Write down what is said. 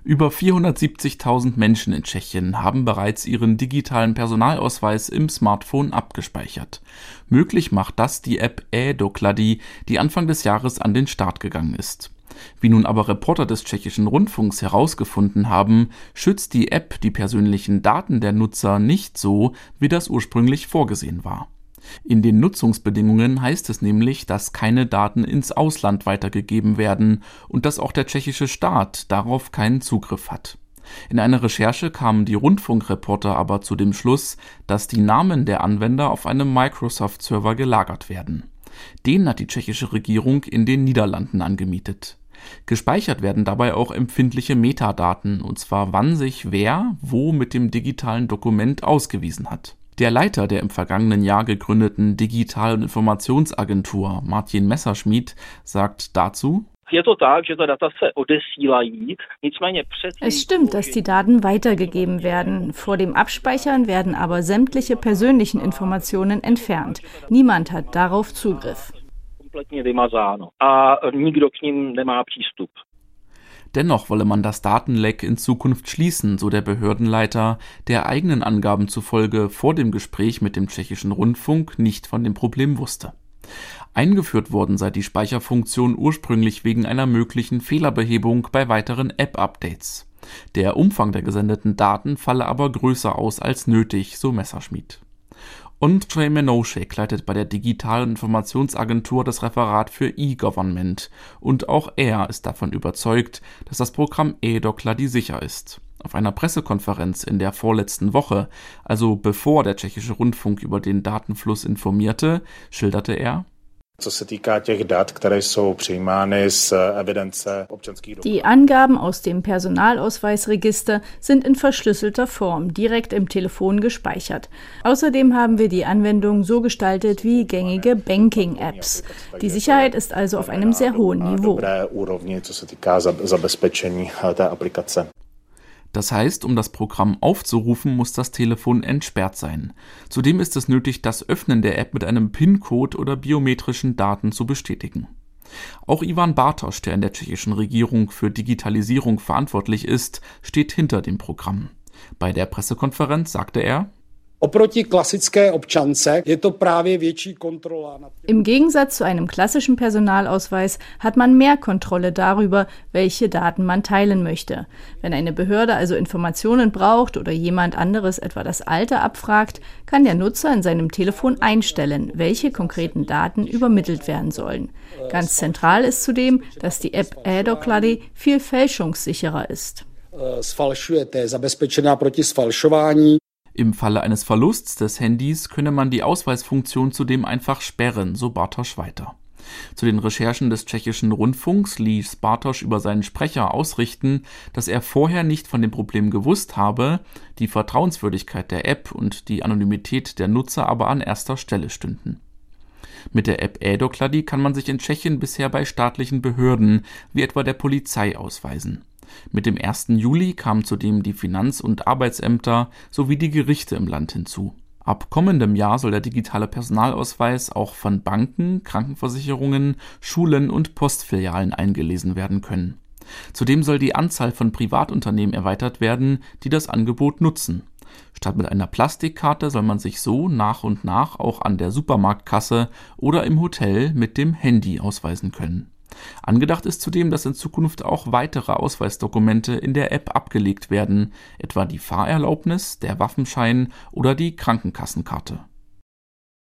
Über 470.000 Menschen in Tschechien haben bereits ihren digitalen Personalausweis im Smartphone abgespeichert. Möglich macht das die App e-Doklady, die Anfang des Jahres an den Start gegangen ist. Wie nun aber Reporter des tschechischen Rundfunks herausgefunden haben, schützt die App die persönlichen Daten der Nutzer nicht so, wie das ursprünglich vorgesehen war. In den Nutzungsbedingungen heißt es nämlich, dass keine Daten ins Ausland weitergegeben werden und dass auch der tschechische Staat darauf keinen Zugriff hat. In einer Recherche kamen die Rundfunkreporter aber zu dem Schluss, dass die Namen der Anwender auf einem Microsoft-Server gelagert werden. Den hat die tschechische Regierung in den Niederlanden angemietet. Gespeichert werden dabei auch empfindliche Metadaten, und zwar wann sich wer wo mit dem digitalen Dokument ausgewiesen hat. Der Leiter der im vergangenen Jahr gegründeten Digital- und Informationsagentur, Martin Messerschmidt, sagt dazu: Es stimmt, dass die Daten weitergegeben werden. Vor dem Abspeichern werden aber sämtliche persönlichen Informationen entfernt. Niemand hat darauf Zugriff. Dennoch wolle man das Datenleck in Zukunft schließen, so der Behördenleiter, der eigenen Angaben zufolge vor dem Gespräch mit dem tschechischen Rundfunk nicht von dem Problem wusste. Eingeführt worden sei die Speicherfunktion ursprünglich wegen einer möglichen Fehlerbehebung bei weiteren App-Updates. Der Umfang der gesendeten Daten falle aber größer aus als nötig, so Messerschmidt. Ondřej Menoušek leitet bei der Digital- und Informationsagentur das Referat für E-Government und auch er ist davon überzeugt, dass das Programm e-Doklady sicher ist. Auf einer Pressekonferenz in der vorletzten Woche, also bevor der tschechische Rundfunk über den Datenfluss informierte, schilderte er: Die Angaben aus dem Personalausweisregister sind in verschlüsselter Form direkt im Telefon gespeichert. Außerdem haben wir die Anwendung so gestaltet wie gängige Banking-Apps. Die Sicherheit ist also auf einem sehr hohen Niveau. Das heißt, um das Programm aufzurufen, muss das Telefon entsperrt sein. Zudem ist es nötig, das Öffnen der App mit einem PIN-Code oder biometrischen Daten zu bestätigen. Auch Ivan Bartoš, der in der tschechischen Regierung für Digitalisierung verantwortlich ist, steht hinter dem Programm. Bei der Pressekonferenz sagte er: Im Gegensatz zu einem klassischen Personalausweis hat man mehr Kontrolle darüber, welche Daten man teilen möchte. Wenn eine Behörde also Informationen braucht oder jemand anderes etwa das Alter abfragt, kann der Nutzer in seinem Telefon einstellen, welche konkreten Daten übermittelt werden sollen. Ganz zentral ist zudem, dass die App e-Doklady viel fälschungssicherer ist. Im Falle eines Verlusts des Handys könne man die Ausweisfunktion zudem einfach sperren, so Bartoš weiter. Zu den Recherchen des tschechischen Rundfunks ließ Bartoš über seinen Sprecher ausrichten, dass er vorher nicht von dem Problem gewusst habe, die Vertrauenswürdigkeit der App und die Anonymität der Nutzer aber an erster Stelle stünden. Mit der App e-Doklady kann man sich in Tschechien bisher bei staatlichen Behörden, wie etwa der Polizei, ausweisen. Mit dem 1. Juli kamen zudem die Finanz- und Arbeitsämter sowie die Gerichte im Land hinzu. Ab kommendem Jahr soll der digitale Personalausweis auch von Banken, Krankenversicherungen, Schulen und Postfilialen eingelesen werden können. Zudem soll die Anzahl von Privatunternehmen erweitert werden, die das Angebot nutzen. Statt mit einer Plastikkarte soll man sich so nach und nach auch an der Supermarktkasse oder im Hotel mit dem Handy ausweisen können. Angedacht ist zudem, dass in Zukunft auch weitere Ausweisdokumente in der App abgelegt werden, etwa die Fahrerlaubnis, der Waffenschein oder die Krankenkassenkarte.